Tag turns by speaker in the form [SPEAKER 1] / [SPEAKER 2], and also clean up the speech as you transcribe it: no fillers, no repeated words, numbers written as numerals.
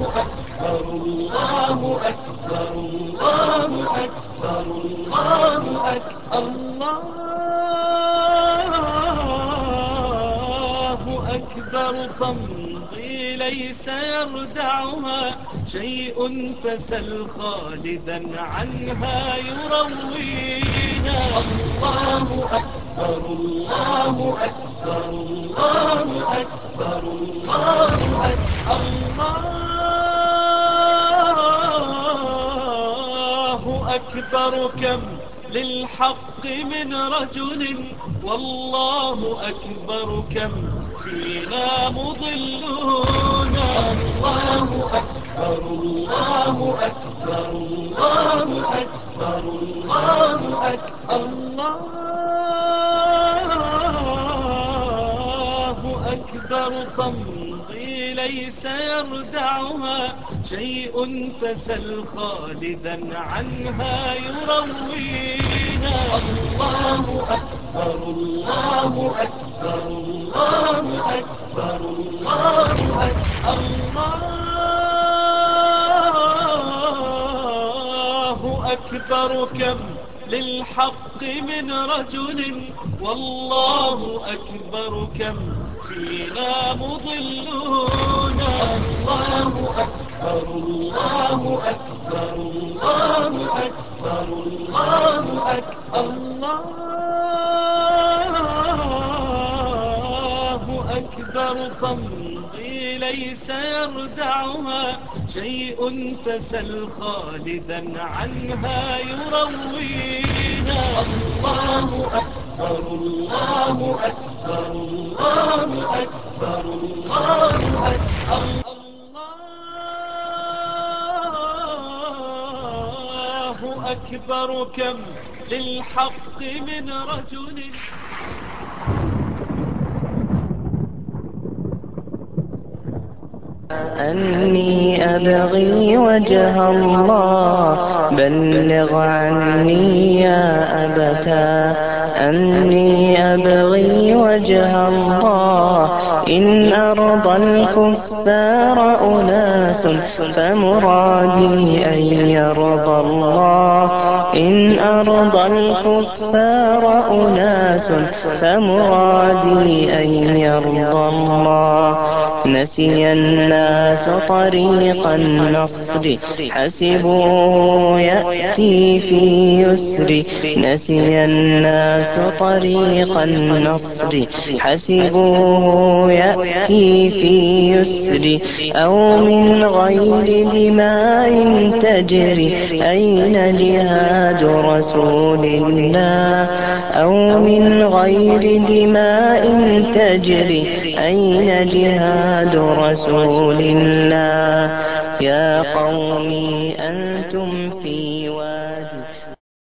[SPEAKER 1] أكبر الله أكبر الله أكبر الله أكبر الله أكبر تمضي ليس يردعها شيء فسل خالدا عنها يروينا الله أكبر الله أكبر الله أكبر الله أكبر الله أكبر كم للحق من رجل والله أكبر كم فينا مضلون الله أكبر الله أكبر الله أكبر الله أكبر الله أكبر تمضي ليس يردعها شيء فسل خالدا عنها يروينا الله أكبر الله أكبر الله أكبر الله أكبر الله أكبر كم للحق من رجل والله أكبر كم فينا مضلون الله أكبر الله أكبر الله أكبر الله أكبر الله أكبر تمضي ليس يردعها شيء فسل خالدا عنها يروينا الله أكبر الله أكبر الله أكبر الله أكبر الله أكبر كم للحق من رجل
[SPEAKER 2] أني أبغي وجه الله بلغ عني يا أبتا أني أبغي وجه الله إن أرضى الكفار أناس فمرادي أن يرضى الله إن أرضى الكفار أناس فمرادي أن يرضى الله نسي الناس طريق النصر حسبوه يأتي في يسر نسي الناس طريق النصر حسبوه يأتي في يسر أو من غير دماء تجري أين جهاد رسول الله أو من غير دماء تجري أين جهاد رسول الله يا قومي